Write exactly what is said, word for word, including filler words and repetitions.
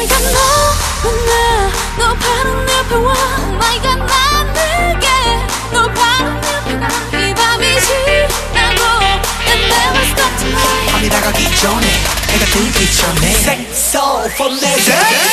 my god 너너 바로 내 옆에 와 Oh my god 난 내게 너 바로 내 옆에 가이 밤이 지나고 And never stop tonight 밤이 다가기 전에 해가 뜨기 전에 Say so for me